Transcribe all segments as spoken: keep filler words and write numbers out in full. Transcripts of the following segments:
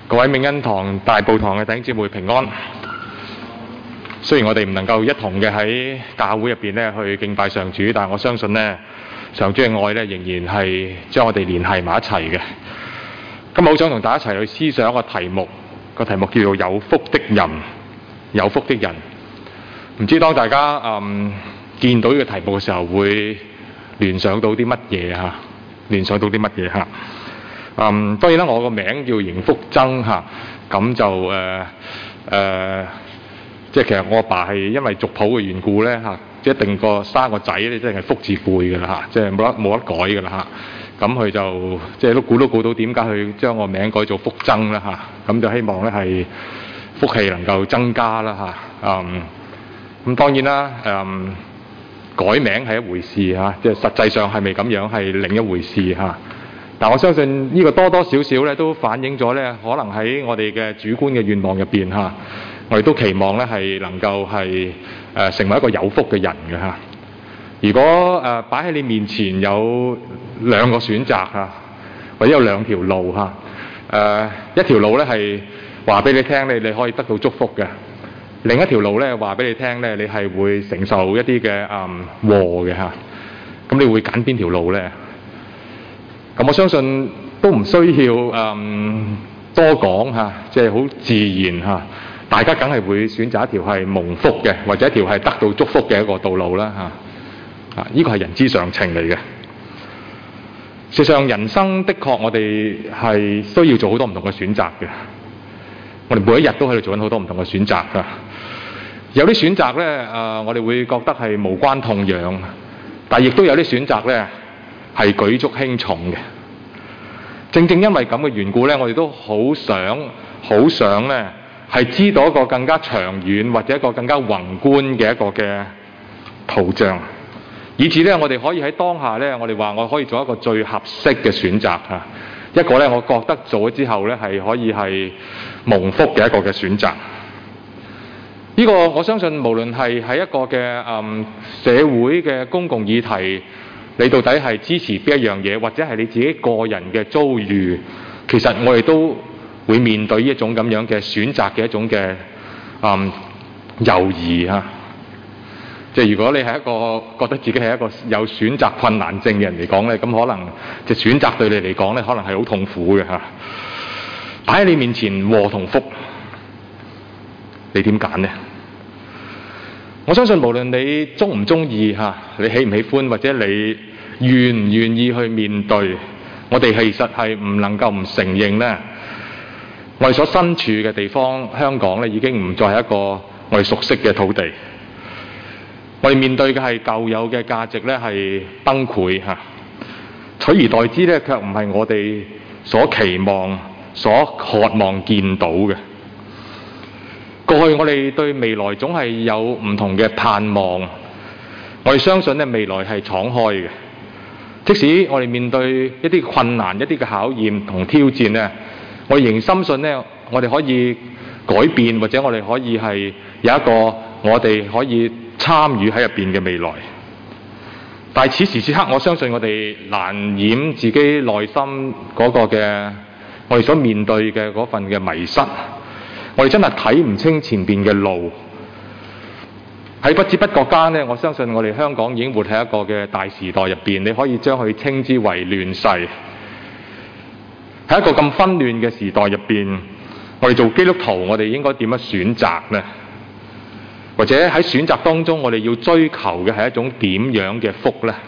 各位銘恩堂大埔堂嘅弟兄姊妹平安。雖然我哋唔能夠一同嘅喺教會入邊咧去敬拜上主，但係我相信咧上主嘅愛咧仍然係將我哋聯繫埋一齊嘅。今日好想同大家一齊去思想一個題目，個題目叫做有福的人，有福的人。唔知當大家嗯見到呢個題目嘅時候，會聯想到啲乜嘢嚇？聯想到啲乜嘢嚇？嗯，當然啦，我個名叫邢福增嚇，咁就誒誒、呃呃，即係其實我阿爸係因為族譜嘅緣故咧嚇，即係一定個生個仔咧，即係福字輩㗎啦嚇，即係冇得冇得改㗎啦嚇。咁佢就即係都估都估到點解佢將個名改做福增啦嚇，咁就希望咧係福氣能夠增加啦嚇。嗯，咁當然啦，嗯，改名係一回事嚇，即係實際上係咪咁樣係另一回事嚇。但我相信呢個多多少少咧都反映咗咧，可能喺我哋嘅主觀嘅願望入邊嚇，我哋都期望咧係能夠係誒、呃、成為一個有福嘅人嘅嚇。如果誒擺喺你面前有兩個選擇嚇，或者有兩條路嚇，誒、呃、一條路咧係話俾你聽你你可以得到祝福嘅，另一條路咧話俾你聽咧你係會承受一啲嘅誒禍嘅嚇。咁你會揀邊條路咧？咁我相信都唔需要誒、嗯、多講嚇，即係好自然嚇。大家梗係會選擇一條係蒙福嘅，或者一條係得到祝福嘅一個道路啦嚇。啊，呢個係人之常情嚟嘅。事實上，人生的確我哋係需要做好多唔同嘅選擇嘅。我哋每一日都喺度做緊好多唔同嘅選擇㗎。有啲選擇咧誒、呃，我哋會覺得係無關痛癢，但係亦都有啲選擇咧係舉足輕重嘅。正正因為咁嘅緣故咧，我哋都好想好想咧係知道一個更加長遠或者一個更加宏觀嘅一個嘅圖像，以至咧我哋可以喺當下咧，我哋話我可以做一個最合適嘅選擇嚇，一個咧我覺得做咗之後咧係可以係蒙福嘅一個嘅選擇。呢個我相信無論係喺一個嘅嗯社會嘅公共議題，你到底係支持邊一樣嘢，或者係你自己個人嘅遭遇，其實我哋都會面對呢一種咁樣嘅選擇嘅一種嘅嗯猶豫嚇。即係如果你係一個覺得自己係一個有選擇困難症嘅人嚟講咧，咁可能即係選擇對你嚟講咧，可能係好痛苦嘅嚇。擺喺你面前禍同福，你點揀呢？我相信無論你中唔中意嚇，你喜唔喜歡，或者你願唔願意去面對，我哋其實係唔能夠唔承認呢，我哋所身處嘅地方香港咧已經唔再係一個我哋熟悉嘅土地。我哋面對嘅係舊有嘅價值咧係崩潰嚇，取而代之咧卻唔係我哋所期望、所渴望見到嘅。過去我哋對未來總係有唔同嘅盼望，我哋相信咧未來係敞開嘅。即使我哋面對一啲困難、一啲嘅考驗同挑戰咧，我哋仍深信咧，我哋可以改變，或者我哋可以係有一個我哋可以參與喺入邊嘅未來。但係此時此刻，我相信我哋難掩自己內心嗰個嘅我哋所面對嘅嗰份嘅迷失。我哋真係睇唔清前邊嘅路，喺不知不覺間呢，我相信我哋香港已經活喺一個嘅大時代入邊，你可以將佢稱之為亂世。喺一個咁紛亂嘅時代入邊，我哋做基督徒，我哋應該點樣選擇呢？或者喺選擇當中，我哋要追求嘅係一種點樣嘅福呢？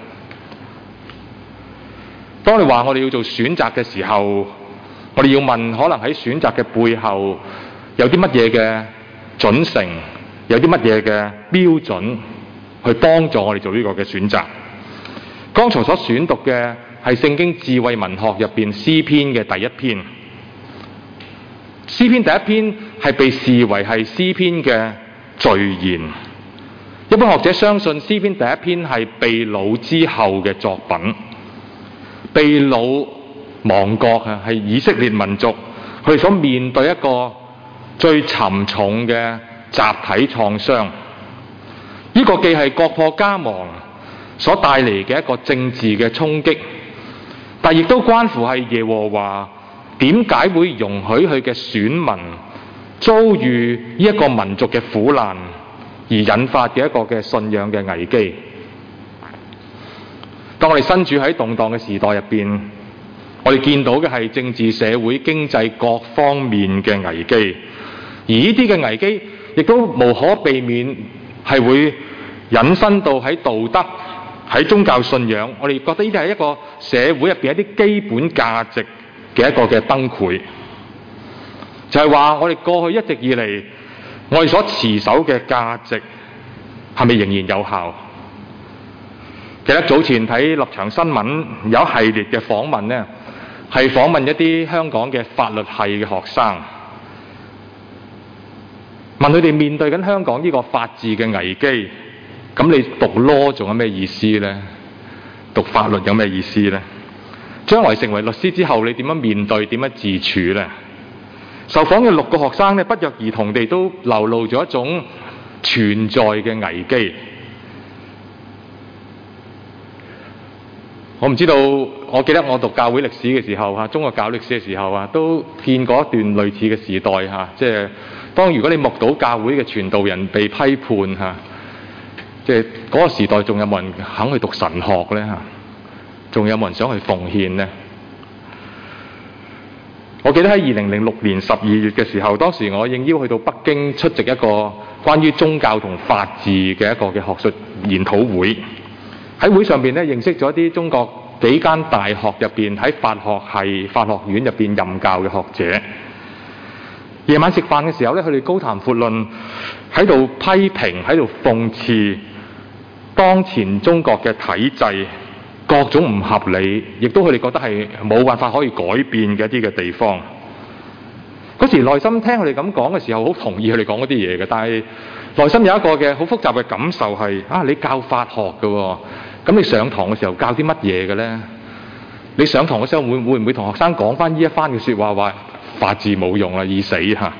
當你話我哋要做選擇嘅時候，我哋要問，可能喺選擇嘅背後有啲乜嘢嘅準繩，有啲乜嘢嘅標準去幫助我哋做呢個嘅選擇。剛才所選讀嘅係聖經智慧文學入邊詩篇嘅第一篇。詩篇第一篇係被視為係詩篇嘅序言。一般學者相信詩篇第一篇係被擄之後嘅作品。被擄亡國啊，係以色列民族佢哋所面對一個最沉重嘅集體創傷。呢個既係國破家亡所帶嚟嘅一個政治嘅衝擊，但亦都關乎係耶和華點解會容許佢嘅選民遭遇呢一個民族嘅苦難而引發嘅一個嘅信仰嘅危機？當我哋身處喺動盪嘅時代入邊，我哋見到嘅係政治、社會、經濟各方面嘅危機，而呢啲嘅危機亦都無可避免係會引申到喺道德、喺宗教信仰。我哋覺得呢啲係一個社會入邊一啲基本價值嘅一個嘅崩潰，就係話我哋過去一直以嚟我哋所持守嘅價值係咪仍然有效？記得早前睇立場新聞有一系列嘅訪問呢，係訪問一啲香港嘅法律系嘅學生，問佢哋面對緊香港呢個法治嘅危機，咁你讀 law 仲有咩意思呢？讀法律有咩意思呢？將來成為律師之後，你點樣面對、點樣自處呢？受訪嘅六個學生呢，不約而同地都流露咗一種存在嘅危機。我唔知道，我記得我讀教會歷史嘅時候嚇，中國教歷史嘅時候啊，都見過一段類似嘅時代嚇，即係當如果你目睹教會嘅傳道人被批判嚇，即係嗰個時代仲有冇人肯去讀神學呢嚇？仲有冇人想去奉獻呢？我記得喺二零零六年十二月嘅時候，當時我應邀去到北京出席一個關於宗教同法治嘅一個嘅學術研討會。喺會上邊咧，認識咗一啲中國幾間大學入邊喺法學系、法學院入邊任教嘅學者。夜晚食飯嘅時候咧，佢哋高談闊論，喺度批評、喺度諷刺當前中國嘅體制各種唔合理，亦都佢哋覺得係冇辦法可以改變嘅一啲嘅地方。嗰時內心聽佢哋咁講嘅時候，好同意佢哋講嗰啲嘢嘅，但係內心有一個嘅好複雜嘅感受係：啊，你教法學嘅喎。咁你上堂嘅時候教啲乜嘢嘅咧？你上堂嘅時候會會唔會同學生講翻呢一番嘅説話，話法治冇用啊，已死嚇？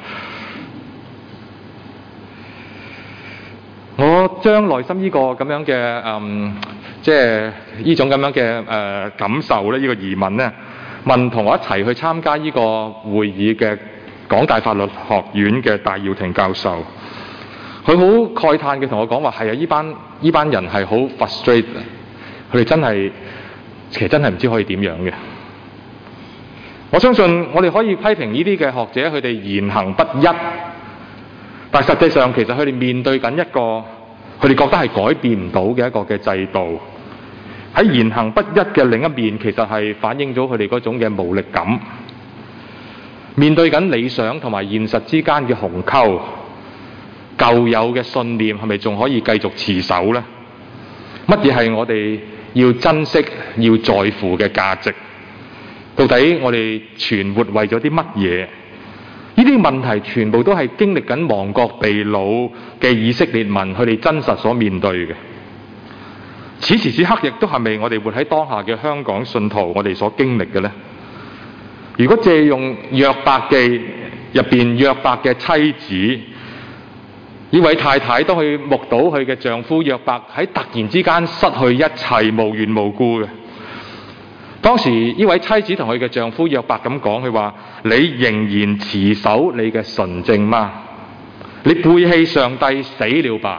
我將內心呢個咁樣嘅嗯，即係呢種咁樣嘅誒、呃、感受咧，呢、呢個疑問咧，問同我一齊去參加呢個會議嘅港大法律學院嘅戴耀廷教授。佢好慨嘆嘅同我講話，係啊，依班依班人係好 frustrated， 佢哋真係其實真係唔知可以點樣嘅。我相信我哋可以批評呢啲嘅學者，佢哋言行不一，但實際上其實佢哋面對緊一個佢哋覺得係改變唔到嘅一個嘅制度。喺言行不一嘅另一面，其實係反映咗佢哋嗰種嘅無力感。面對緊理想同埋現實之間嘅鴻溝。舊有嘅信念係咪仲可以繼續持守呢？乜嘢係我哋要珍惜、要在乎嘅價值？到底我哋存活為咗啲乜嘢？呢啲問題全部都係經歷緊亡國被擄嘅以色列民，佢哋真實所面對嘅。此時此刻，亦都係咪我哋活喺當下嘅香港信徒，我哋所經歷嘅呢？如果借用約伯記入邊約伯嘅妻子，呢位太太當佢目睹佢嘅丈夫約伯喺突然之間失去一切，無緣無故嘅。當時呢位妻子同佢嘅丈夫約伯咁講，佢話：你仍然持守你嘅純正嗎？你背棄上帝死了吧？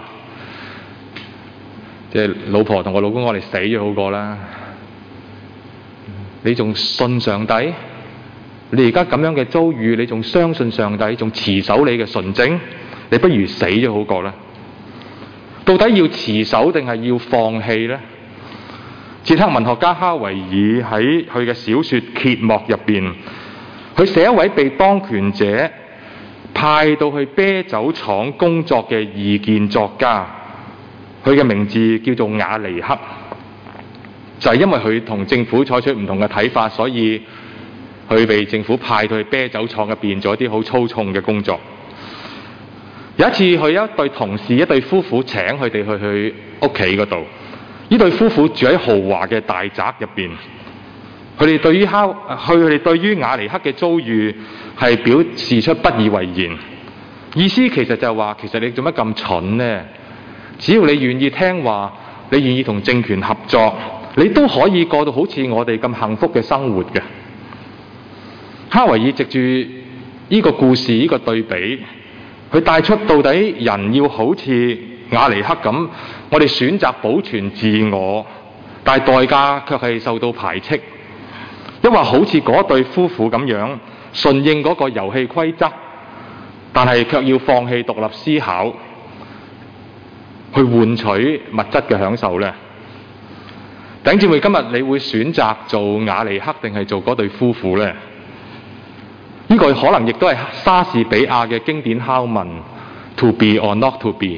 即係老婆同我老公，我哋死咗好過啦。你仲信上帝？你而家咁樣嘅遭遇，你仲相信上帝，仲持守你嘅純正？你不如死咗好過啦。到底要持守定係要放棄呢？捷克文學家哈維爾喺佢嘅小說《揭幕》入邊，佢寫一位被當權者派到去啤酒廠工作嘅異見作家，佢嘅名字叫做雅尼克。就係因為佢同政府採取唔同嘅睇法，所以佢被政府派到去啤酒廠入邊做一啲好粗重嘅工作。有一次，佢有一對同事，一對夫婦請佢哋去去屋企嗰度。呢對夫婦住喺豪華嘅大宅入邊。佢哋對於哈，佢哋對於雅尼克嘅遭遇係表示出不以為然。意思其實就係話，其實你做乜咁蠢呢？只要你願意聽話，你願意同政權合作，你都可以過到好似我哋咁幸福嘅生活嘅。 哈維爾藉住呢個故事呢個對比，佢帶出到底人要好似亞尼克咁，我哋選擇保存自我，但係代價卻係受到排斥。因為好似嗰對夫婦咁樣順應嗰個遊戲規則，但係卻要放棄獨立思考，去換取物質嘅享受呢？弟兄姊妹，今日你會選擇做亞尼克定係做嗰對夫婦呢？呢個可能亦都係莎士比亞嘅經典拷問 ：To be or not to be。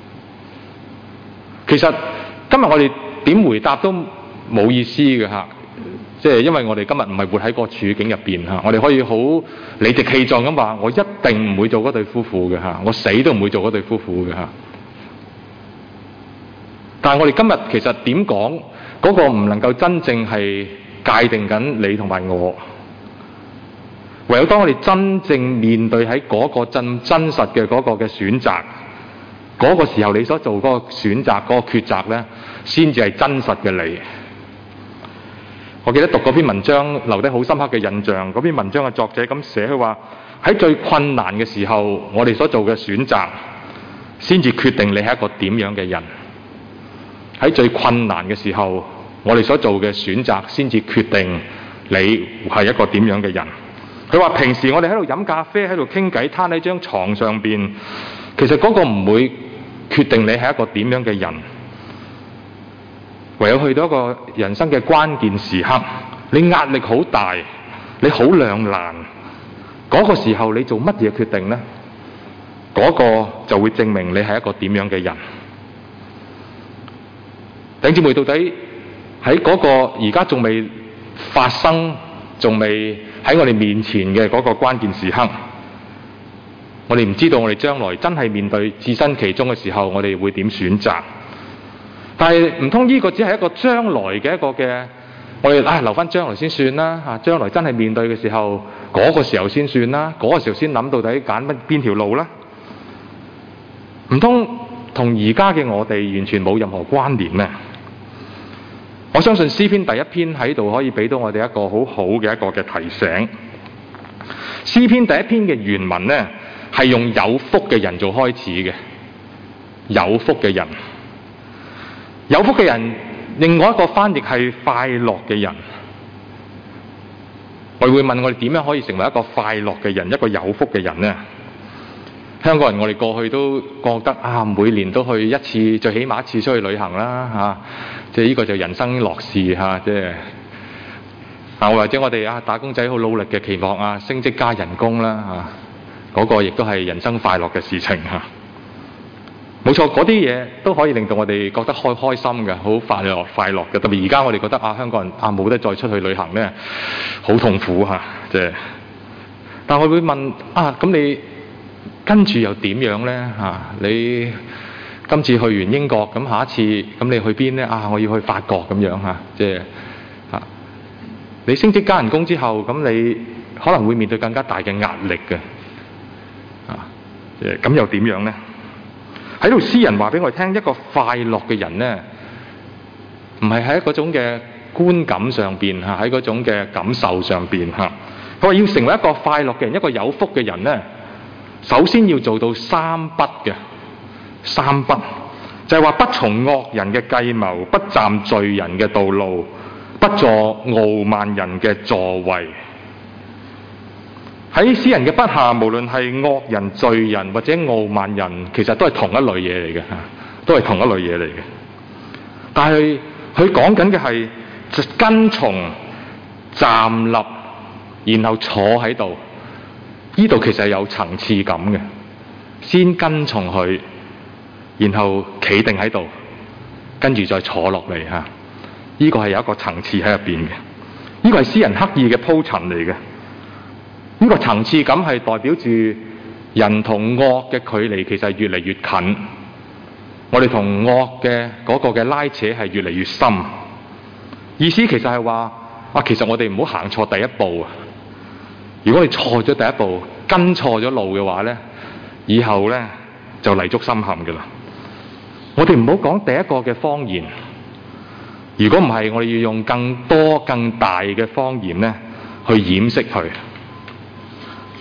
其實今日我哋點回答都冇意思嘅嚇，即係因為我哋今日唔係活喺個處境入邊嚇，我哋可以好理直氣壯咁話：我一定唔會做嗰對夫婦嘅嚇，我死都唔會做嗰對夫婦嘅嚇。但係我哋今日其實點講嗰個唔能夠真正係界定緊你同埋我。唯有當我哋真正面對喺嗰個真真實嘅嗰個嘅選擇，嗰個時候你所做嗰個選擇嗰個抉擇呢，先至係真實嘅你。我記得讀嗰篇文章留低好深刻嘅印象。嗰篇文章嘅作者咁寫，佢話喺最困難嘅時候，我哋所做嘅選擇先至決定你係一個點樣嘅人。喺最困難嘅時候，我哋所做嘅選擇先至決定你係一個點樣嘅人。佢話平時我哋喺度飲咖啡，喺度傾偈，攤喺張床上邊，其實嗰個唔會決定你係一個點樣嘅人。唯有去到一個人生嘅關鍵時刻，你壓力好大，你好兩難，嗰個時候你做乜嘢決定呢？嗰個就會證明你係一個點樣嘅人。弟兄姊妹，到底喺嗰個而家仲未發生，仲未喺我哋面前嘅嗰個關鍵時刻，我哋唔知道我哋將來真係面對置身其中嘅時候，我哋會點選擇？但係唔通呢個只係一個將來嘅一個嘅，我哋唉留翻將來先算啦嚇。將來真係面對嘅時候，嗰個時候先算啦，嗰個時候先諗到底揀乜邊條路啦？唔通同而家嘅我哋完全冇任何關聯咩？我相信詩篇第一篇喺度可以俾到我哋一個好好嘅一個嘅提醒。詩篇第一篇嘅原文呢，係用有福嘅人做開始嘅，有福嘅人，有福嘅人，另外一個翻譯係快樂嘅人。我哋會問我哋點樣可以成為一個快樂嘅人，一個有福嘅人呢？香港人我哋過去都覺得啊，每年都去一次，最起碼一次出去旅行啦嚇、啊，即係呢個就人生樂事嚇、啊，即係啊或者我哋啊打工仔好努力嘅期望啊升職加人工啦嚇，嗰、啊那個亦都係人生快樂嘅事情嚇。冇、啊、錯，嗰啲嘢都可以令到我哋覺得開開心嘅，好快樂快樂嘅。特別而家我哋覺得啊香港人啊冇得再出去旅行咧，好痛苦嚇、啊，即係。但我會問啊，咁你跟住又點樣呢？嚇、啊，你今次去完英國，咁下一次咁你去邊呢？啊，我要去法國咁樣嚇，即係嚇。你升職加人工之後，咁你可能會面對更加大嘅壓力嘅，啊，誒咁又點樣呢？喺度詩人話俾我哋聽，一個快樂嘅人呢，唔係喺嗰種嘅觀感上邊嚇，喺嗰種嘅感受上邊嚇。佢話要成為一個快樂嘅人，一個有福嘅人呢，首先要做到三不嘅，三不就係話不從惡人嘅計謀，不站罪人嘅道路，不坐傲慢人嘅座位。喺詩人嘅筆下，無論係惡人、罪人或者傲慢人，其實都係同一類嘢嚟嘅，都係同一類嘢嚟嘅。但係佢講緊嘅係就跟從、站立，然後坐喺度。呢度其實係有層次感嘅，先跟從佢，然後企定喺度，跟住再坐落嚟嚇。呢個係有一個層次喺入邊嘅，呢個係詩人刻意嘅鋪陳嚟嘅。呢個層次感係代表住人同惡嘅距離其實係越嚟越近，我哋同惡嘅嗰個嘅拉扯係越嚟越深。意思其實係話啊，其實我哋唔好行錯第一步啊！如果你錯咗第一步，跟錯咗路嘅話呢，以後呢就泥足深陷嘅啦。我哋唔好講第一個嘅謊言，如果唔係，我哋要用更多更大嘅謊言呢去掩飾佢。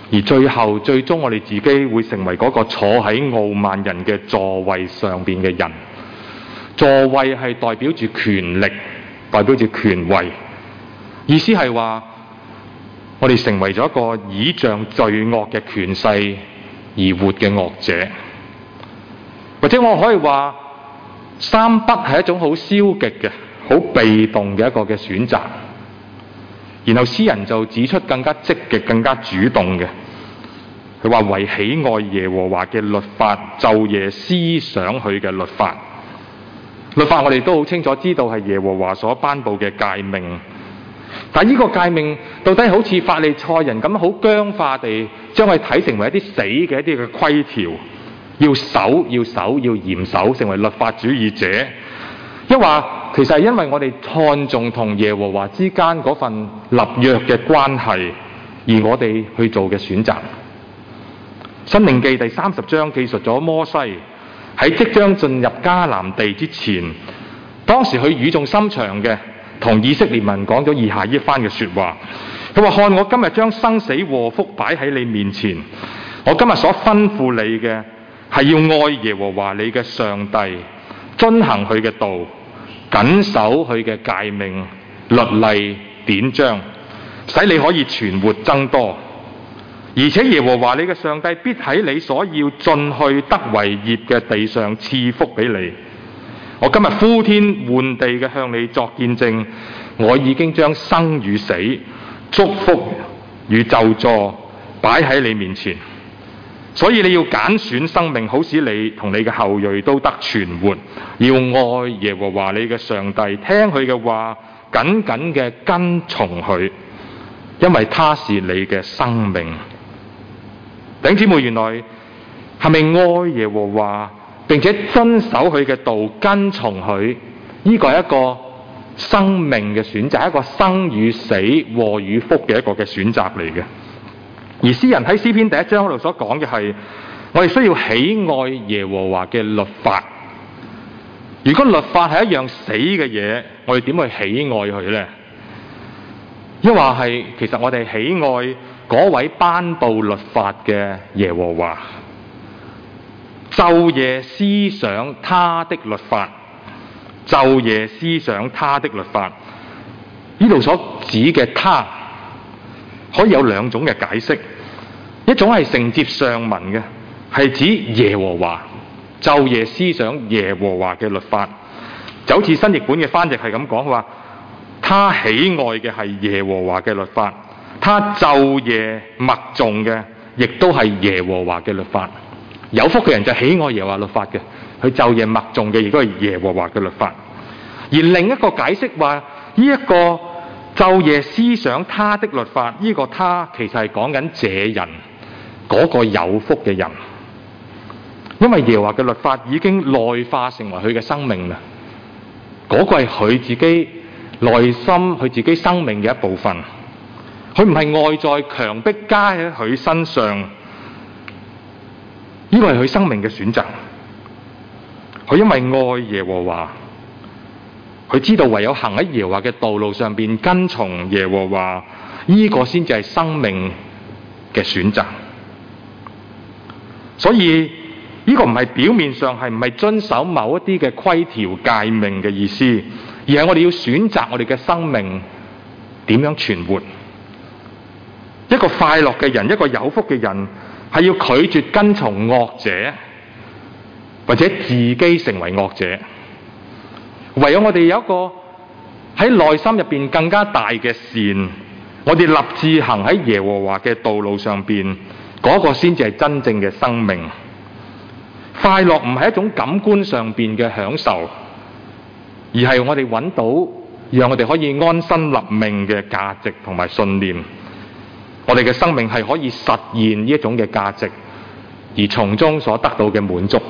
而最後最終我哋自己會成為嗰個坐喺傲慢人嘅座位上邊嘅人。座位係代表住權力，代表住權位，意思係話我哋成為咗一個倚仗罪惡嘅權勢而活嘅惡者。或者我可以話三不係一種好消極嘅、好被動嘅一個嘅選擇。然後詩人就指出更加積極、更加主動嘅，佢話為喜愛耶和華嘅律法，晝夜思想佢嘅律法。律法我哋都好清楚知道係耶和華所頒布嘅誡命，但係呢個誡命到底好似法利賽人咁好僵化地將佢睇成為一啲死嘅一啲嘅規條，要守要守要嚴守，成為律法主義者，抑或其實係因為我哋看重同耶和華之間嗰份立約嘅關係，而我哋去做嘅選擇。申命記第三十章記述咗摩西喺即將進入迦南地之前，當時佢語重心長嘅同以色列民講咗以下一番嘅說話。佢話：看，我今日將生死禍福擺喺你面前，我今日所吩咐你嘅係要愛耶和華你嘅上帝，遵行佢嘅道，謹守佢嘅誡命、律例、典章，使你可以存活增多。而且耶和華你嘅上帝必喺你所要進去得為業嘅地上賜福俾你。我今日呼天喚地嘅向你作見證，我已經將生與死、祝福與咒詛擺喺你面前，所以你要揀選生命，好使你同你嘅後裔都得存活。要愛耶和華你嘅上帝，聽佢嘅話，緊緊嘅跟從佢，因為他是你嘅生命。弟兄姊妹，原來係咪愛耶和華並且遵守佢嘅道，跟從佢，呢個係一個生命嘅選擇，一個生與死、禍與福嘅一個嘅選擇嚟嘅。而詩人喺詩篇第一章嗰度所講嘅係，我哋需要喜愛耶和華嘅律法。如果律法係一樣死嘅嘢，我哋點去喜愛佢呢？抑或係其實我哋喜愛嗰位頒布律法嘅耶和華，晝夜思想他的律法，晝夜思想他的律法。呢度所指嘅他可以有兩種嘅解釋，一種係承接上文嘅，係指耶和華，晝夜思想耶和華嘅律法，就好似新譯本嘅翻譯係咁講，話他喜愛嘅係耶和華嘅律法，他晝夜默誦嘅亦都係耶和華嘅律法。有福嘅人就喜愛耶和華律法嘅，佢晝夜默誦嘅亦都係耶和華嘅律法。而另一個解釋話，呢一個晝夜思想他的律法，呢個他其實係講緊這人，嗰個有福嘅人，因為耶和華嘅律法已經內化成為佢嘅生命啦。嗰個係佢自己內心、佢自己生命嘅一部分，佢唔係外在強迫加喺佢身上，呢個係佢生命嘅選擇。佢因為愛耶和華，佢知道唯有行喺耶和華嘅道路上邊，跟從耶和華，呢個先至係生命嘅選擇。所以呢個唔係表面上係唔係遵守某一啲嘅規條誡命嘅意思，而係我哋要選擇我哋嘅生命點樣存活。一個快樂嘅人，一個有福嘅人，係要拒絕跟從惡者，或者自己成為惡者。唯有我哋有一個喺內心入邊更加大嘅善，我哋立志行喺耶和華嘅道路上邊，嗰個先至係真正嘅生命。快樂唔係一種感官上邊嘅享受，而係我哋揾到讓我哋可以安身立命嘅價值同埋信念。我哋嘅生命係可以實現呢一種嘅價值，而從中所得到嘅滿足。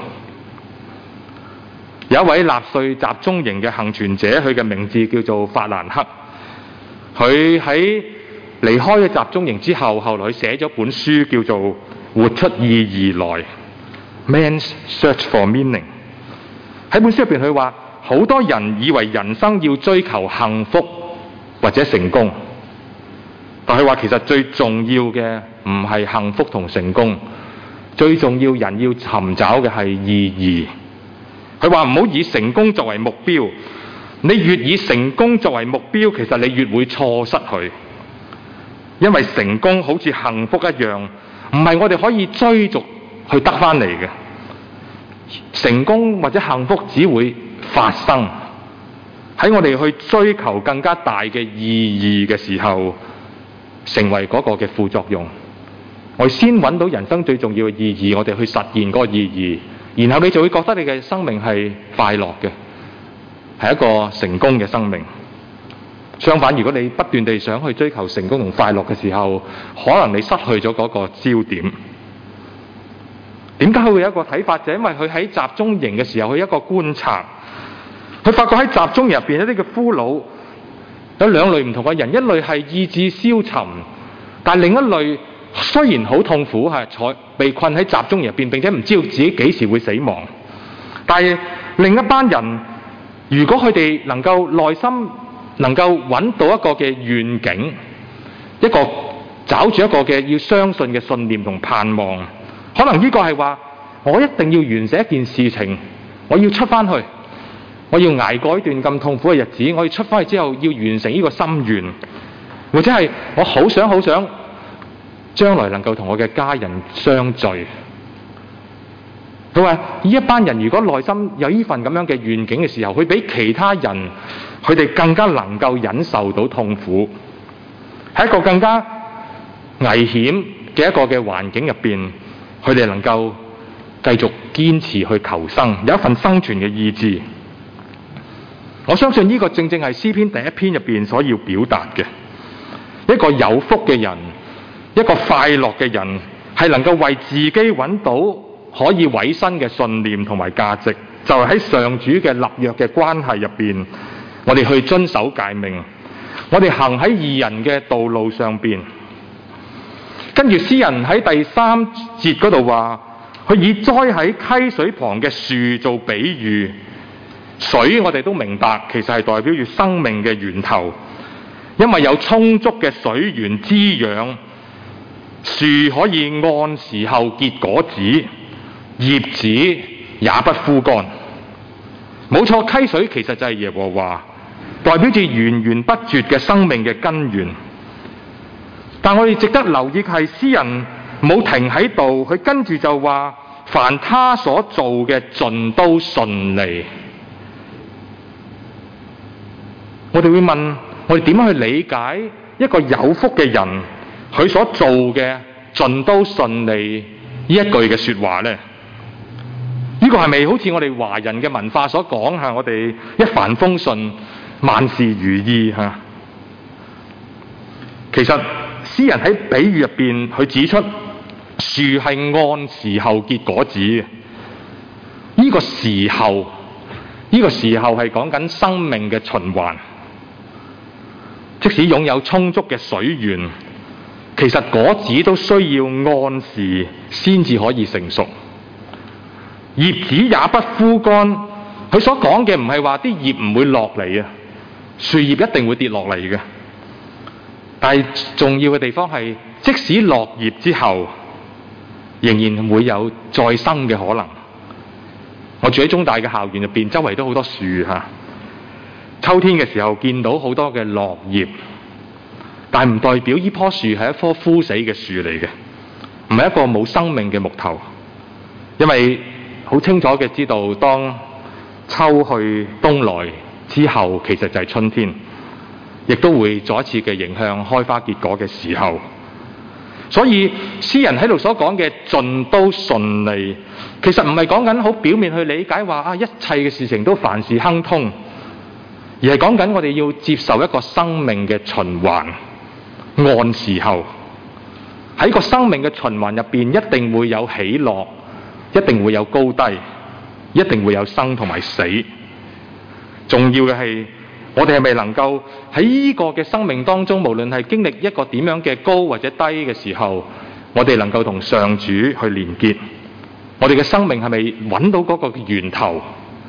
有一位納粹集中營嘅幸存者，佢嘅名字叫做法蘭克。佢喺離開咗集中營之後，後來佢寫咗本書叫做《活出意義來》Man's Search for Meaning。喺本書入邊，佢話好多人以為人生要追求幸福或者成功，但佢話其實最重要嘅唔唔係幸福同成功，最重要人要尋找嘅係意義。佢話唔好以成功作為目標，你越以成功作為目標，其實你越會錯失佢。因為成功好似幸福一樣，唔係我哋可以追逐去得返嚟嘅。成功或者幸福只會發生喺我哋去追求更加大嘅意義嘅時候，成為嗰個嘅副作用。我哋先揾到人生最重要嘅意義，我哋去實現嗰個意義，然後你就會覺得你嘅生命係快樂嘅，係一個成功嘅生命。相反，如果你不斷地想去追求成功同快樂嘅時候，可能你失去咗嗰個焦點。點解佢會有一個睇法？就因為佢喺集中營嘅時候，佢一個觀察，佢發覺喺集中營入邊一啲嘅俘虜有兩類唔同嘅人，一類係意志消沉，但另一類雖然好痛苦，係坐被困喺集中營入邊，並且唔知道自己幾時會死亡。但係另一班人，如果佢哋能夠內心能夠揾到一個嘅願景，一個找住一個嘅要相信嘅信念同盼望。可能呢個係話，我一定要完成一件事情，我要出翻去，我要捱過一段咁痛苦嘅日子，我要出翻去之後要完成呢個心願，或者係我好想好想將來能夠同我嘅家人相聚。佢話呢一班人如果內心有呢份咁樣嘅願景嘅時候，佢比其他人佢哋更加能夠忍受到痛苦，喺一個更加危險嘅一個嘅環境入邊，佢哋能夠繼續堅持去求生，有一份生存嘅意志。我相信呢個正正係詩篇第一篇入邊所要表達嘅。一個有福嘅人，一個快樂嘅人，係能夠為自己揾到可以委身嘅信念同埋價值，就係喺上主嘅立約嘅關係入邊，我哋去遵守誡命，我哋行喺義人嘅道路上邊。跟住詩人喺第三節嗰度話，佢以栽喺溪水旁嘅樹做比喻。水我哋都明白，其實係代表住生命嘅源頭，因為有充足嘅水源滋養，樹可以按時候結果子，葉子也不枯乾。冇錯，溪水其實就係耶和華，代表住源源不絕嘅生命嘅根源。但我哋值得留意係詩人冇停喺度，佢跟住就話，凡他所做嘅盡都順利。我哋會問，我哋點樣去理解一個有福嘅人佢所做嘅盡都順利呢一句嘅說話呢？呢個係咪好似我哋華人嘅文化所講吓？我哋一帆風順，萬事如意吓？其實詩人喺比喻入邊，佢指出樹係按時候結果子嘅。呢個時候，呢個時候係講緊生命嘅循環。即使擁有充足嘅水源，其實果子都需要按時先至可以成熟。葉子也不枯乾。佢所講嘅唔係話啲葉唔會落嚟啊，樹葉一定會跌落嚟嘅。但係重要嘅地方係，即使落葉之後，仍然會有再生嘅可能。我住喺中大嘅校園入邊，周圍都好多樹吓。秋天嘅時候見到好多嘅落葉，但唔代表呢棵樹係一棵枯死嘅樹嚟嘅，唔係一個冇生命嘅木頭。因為好清楚嘅知道，當秋去冬來之後，其實就係春天，亦都會再一次嘅迎向開花結果嘅時候。所以詩人喺度所講嘅盡都順利，其實唔係講緊好表面去理解話啊一切嘅事情都凡事亨通，而係講緊我哋要接受一個生命嘅循環，按時候喺個生命嘅循環入邊，一定會有喜樂，一定會有高低，一定會有生同埋死。重要嘅係，我哋係咪能夠喺呢個嘅生命當中，無論係經歷一個點樣嘅高或者低嘅時候，我哋能夠同上主去連結，我哋嘅生命係咪揾到嗰個源頭？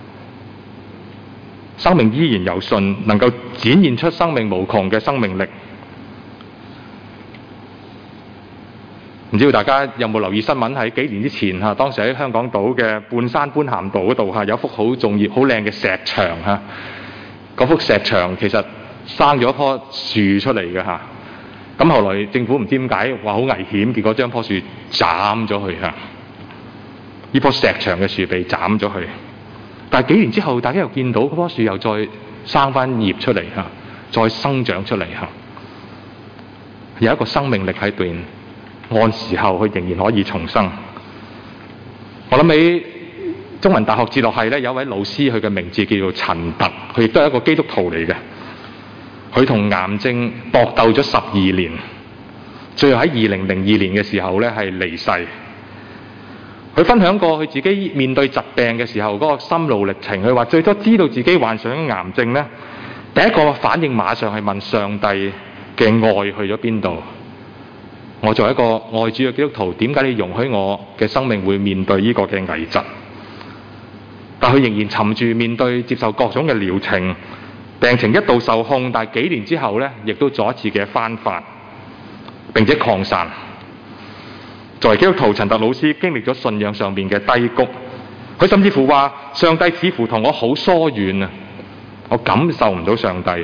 生命依然有信，能夠展現出生命無窮嘅生命力。 唔知道大家有冇留意新聞？喺幾年之前嚇，當時喺香港島嘅半山般咸道嗰度嚇，有幅好重要、好靚嘅石牆嚇。嗰幅石牆其實生咗一棵樹出嚟嘅嚇。咁後來政府唔知點解話好危險，結果將棵樹斬咗佢嚇。呢棵石牆嘅樹被斬咗佢，但係幾年之後，大家又見到嗰棵樹又再生翻葉出嚟嚇，再生長出嚟嚇，有一個生命力喺度，按時候佢仍然可以重生。我諗起中文大學哲學系咧，有位老師，佢嘅名字叫做陳特，佢亦都係一個基督徒嚟嘅。佢同癌症搏鬥咗十二年，最後喺二零零二年嘅時候咧係離世。佢分享過佢自己面對疾病嘅時候嗰個心路歷程。佢話最初知道自己患上癌症咧，第一個反應馬上係問上帝嘅愛去咗邊度？我作為一個愛主嘅基督徒，點解你容許我嘅生命會面對呢個嘅危疾？但佢仍然沉住面對，接受各種嘅療程，病情一度受控，但係幾年之後咧，亦都再一次嘅翻發，並且擴散。作為基督徒，陳特老師經歷咗信仰上面嘅低谷，佢甚至乎話：上帝似乎同我好疏遠啊，我感受唔到上帝。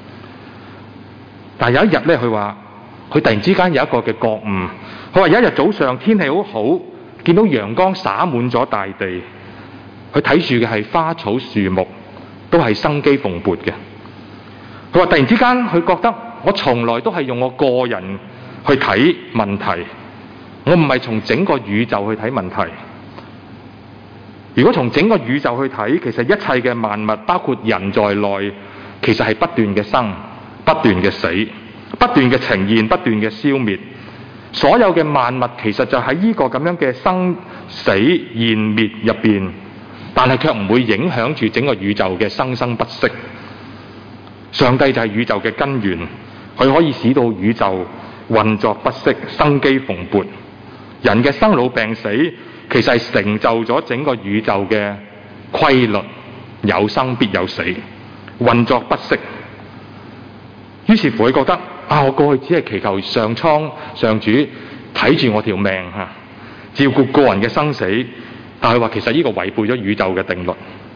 但係有一日咧，佢話佢突然之間有一個嘅覺悟，佢話有一日早上天氣好好，見到陽光灑滿咗大地，佢睇住嘅係花草樹木，都係生機蓬勃嘅。佢話突然之間佢覺得我從來都係用我個人去睇問題。我唔係從整個宇宙去睇問題。如果從整個宇宙去睇，其實一切嘅萬物，包括人在內，其實係不斷嘅生、不斷嘅死、不斷嘅呈現、不斷嘅消滅。所有嘅萬物其實就喺呢個咁樣嘅生死現滅入邊，但係卻唔會影響住整個宇宙嘅生生不息。上帝就係宇宙嘅根源，佢可以使到宇宙運作不息、生機蓬勃。人嘅生老病死其實係成就咗整個宇宙嘅規律，有生必有死，運作不息。於是乎佢覺得啊，我過去只係祈求上蒼上主睇住我條命嚇，照顧個人嘅生死，但係話其實呢個違背咗宇宙嘅定律。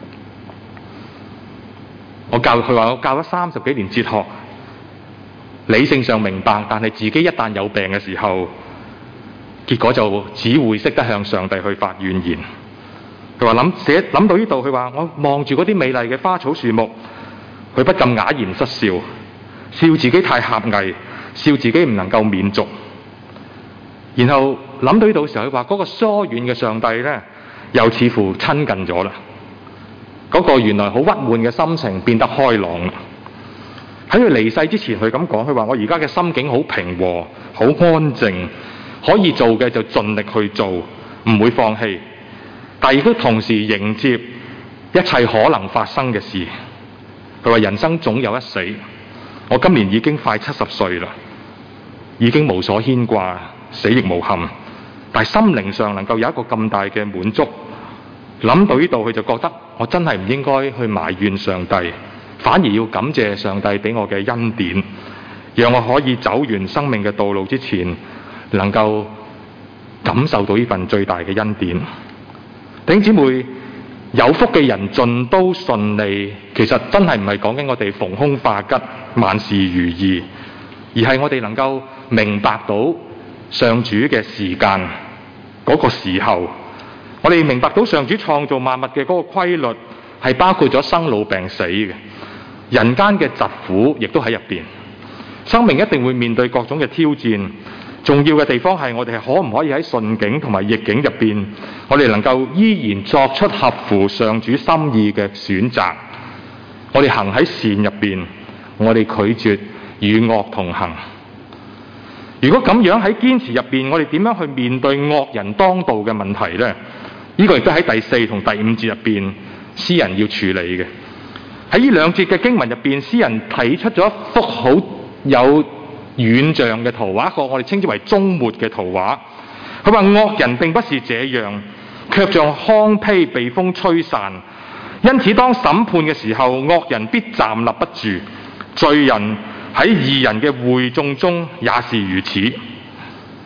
我教佢話我教咗三十幾年哲學，理性上明白，但係自己一旦有病嘅時候，結果就只會識得向上帝去發怨言。佢話諗寫諗到呢度，佢話我望住嗰啲美麗嘅花草樹木，佢不禁啞然失笑，笑自己太狹隘，笑自己唔能夠免俗。然後諗到呢度嘅時候，佢話嗰個疏遠嘅上帝咧，又似乎親近咗啦。嗰個原來好鬱悶嘅心情變得開朗啦。喺佢離世之前，佢咁講，佢話我而家嘅心境好平和，好安靜。可以做嘅就盡力去做，唔會放棄，但亦都同時迎接一切可能發生嘅事。佢話人生總有一死，我今年已經快七十歲啦，已經無所牽掛，死亦無憾，但係心靈上能夠有一個咁大嘅滿足。諗到呢度，佢就覺得我真係唔應該去埋怨上帝，反而要感謝上帝俾我嘅恩典，讓我可以走完生命嘅道路之前，能夠感受到呢份最大嘅恩典。弟兄姊妹，有福嘅人盡都順利，其實真係唔係講緊我哋逢凶化吉、萬事如意，而係我哋能夠明白到上主嘅時間嗰個時候，我哋明白到上主創造萬物嘅嗰個規律係包括咗生老病死嘅，人間嘅疾苦亦都喺入邊。生命一定會面對各種嘅挑戰。重要嘅地方係我哋係可唔可以喺順境同埋逆境入邊，我哋能夠依然作出合乎上主心意嘅選擇。我哋行喺善入邊，我哋拒絕與惡同行。如果咁樣喺堅持入邊，我哋點樣去面對惡人當道嘅問題呢？呢個亦都喺第四同第五節入邊，詩人要處理嘅。喺呢兩節嘅經文入邊，詩人提出咗一幅好有遠象嘅圖畫，一個我哋稱之為終末嘅圖畫。佢話惡人並不是這樣，卻像糠秕被風吹散。因此當審判嘅時候，惡人必站立不住，罪人喺義人嘅會眾中也是如此。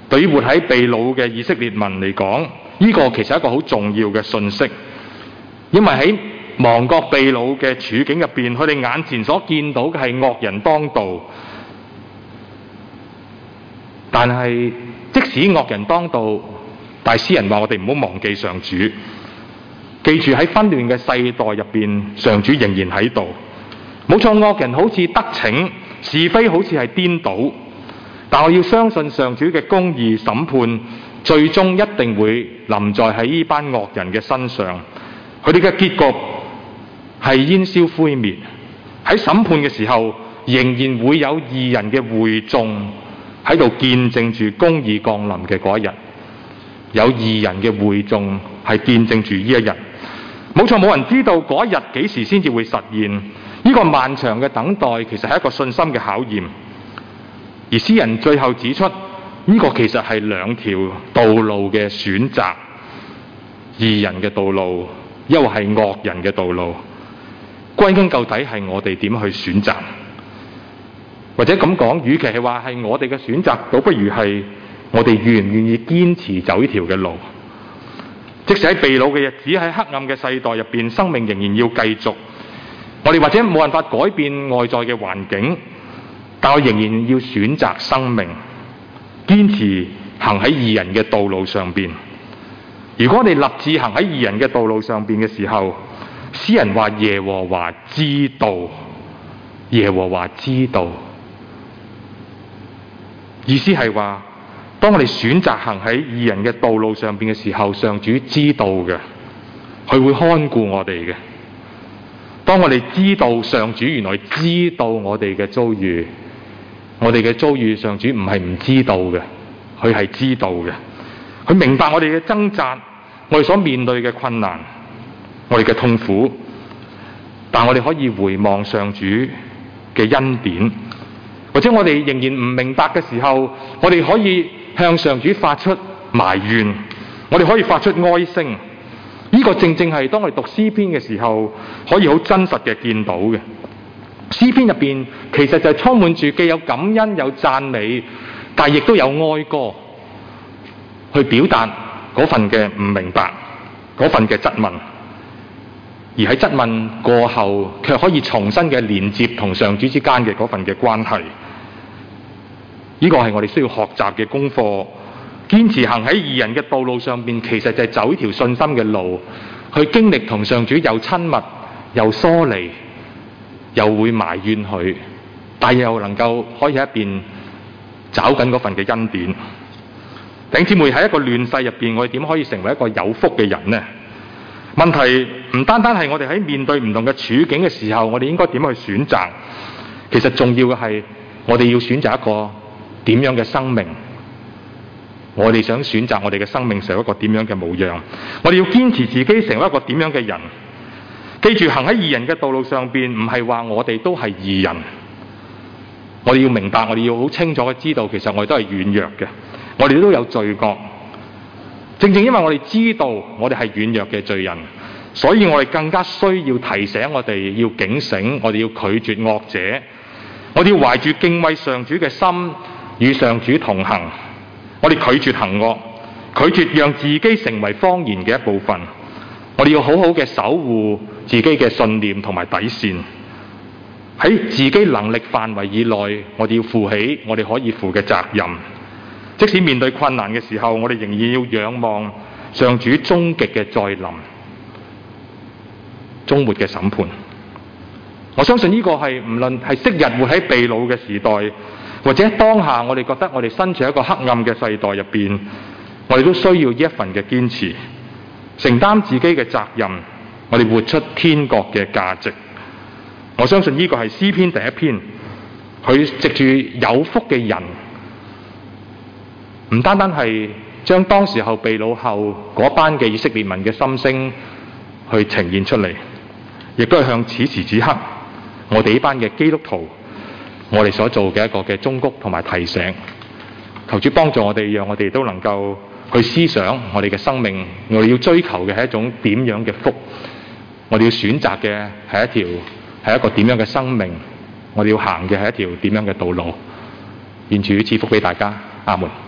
對於活喺被擄嘅以色列民嚟講，呢個其實係一個好重要嘅訊息，因為喺亡國被擄嘅處境入邊，佢哋眼前所見到嘅係惡人當道。但係即使惡人當道，但係詩人話我哋唔好忘記上主，記住喺紛亂嘅世代入邊，上主仍然喺度。冇錯，惡人好似得逞，是非好似係顛倒，但我要相信上主嘅公義審判最終一定會臨在喺呢班惡人嘅身上，佢哋嘅結局係煙消灰滅。喺審判嘅時候，仍然會有義人嘅會眾喺度見證住公義降臨嘅嗰一日，有義人嘅會眾係見證住呢一日。冇錯，冇人知道嗰一日幾時先至會實現。呢個漫長嘅等待其實係一個信心嘅考驗。而詩人最後指出，呢個其實係兩條道路嘅選擇，義人嘅道路，又係惡人嘅道路。歸根究底係我哋點去選擇，或者咁講，與其係話係我哋嘅選擇，倒不如係我哋願唔願意堅持走呢條嘅路。即使喺被擄嘅日子，喺黑暗嘅世代入邊，生命仍然要繼續。我哋或者冇辦法改變外在嘅環境，但我仍然要選擇生命，堅持行喺義人嘅道路上邊。如果我哋立志行喺義人嘅道路上邊嘅時候，詩人話耶和華知道，耶和華知道，意思係話，當我哋選擇行喺義人嘅道路上邊嘅時候，上主知道嘅，佢會看顧我哋嘅。當我哋知道上主原來知道我哋嘅遭遇，我哋嘅遭遇上主唔係唔知道嘅，佢係知道嘅。佢明白我哋嘅掙扎，我哋所面對嘅困難，我哋嘅痛苦，但我哋可以回望上主嘅恩典，或者我哋仍然唔明白嘅時候，我哋可以向上主發出埋怨，我哋可以發出哀聲。呢個正正係當我哋讀詩篇嘅時候，可以好真實嘅見到嘅。詩篇入邊其實就係充滿住既有感恩有讚美，但亦都有哀歌，去表達嗰份嘅唔明白，嗰份嘅質問。而喺質問過後，卻可以重新嘅連接同上主之間嘅嗰份嘅關係。呢個係我哋需要學習嘅功課。堅持行喺義人嘅道路上邊，其實就係走一條信心嘅路，去經歷同上主又親密又疏離，又會埋怨佢，但又能夠可以喺一邊找緊嗰份嘅恩典。弟兄姊妹，喺一個亂世入邊，我哋點可以成為一個有福嘅人呢？問題唔單單係我哋喺面對唔同嘅處境嘅時候，我哋應該點去選擇？其實重要嘅係我哋要選擇一個點樣嘅生命。我哋想選擇我哋嘅生命成為一個點樣嘅模樣，我哋要堅持自己成為一個點樣嘅人。記住，行喺義人嘅道路上邊，唔係話我哋都係義人。我哋要明白，我哋要好清楚嘅知道，其實我哋都係軟弱嘅，我哋都有罪惡。正正因為我哋知道我哋係軟弱嘅罪人，所以我哋更加需要提醒我哋要警醒，我哋要拒絕惡者，我哋要懷住敬畏上主嘅心，與上主同行。我哋拒絕行惡，拒絕讓自己成為謊言嘅一部分。我哋要好好嘅守護自己嘅信念同埋底線，喺自己能力範圍以內，我哋要負起我哋可以負嘅責任。即使面對困難嘅時候，我哋仍然要仰望上主終極嘅再臨，終末嘅審判。我相信呢個係唔論係昔日活喺被擄嘅時代，或者當下我哋覺得我哋身處一個黑暗嘅世代入邊，我哋都需要呢一份嘅堅持，承擔自己嘅責任，我哋活出天國嘅價值。我相信呢個係詩篇第一篇，佢藉住有福嘅人，唔單單係將當時候被擄後嗰班嘅以色列民嘅心聲去呈現出嚟，亦都係向此時此刻我哋呢班嘅基督徒，我哋所做嘅一個嘅忠告同埋提醒。求主幫助我哋，讓我哋都能夠去思想我哋嘅生命，我哋要追求嘅係一種點樣嘅福，我哋要選擇嘅係一條係一個點樣嘅生命，我哋要行嘅係一條點樣嘅道路。願主賜福俾大家，阿門。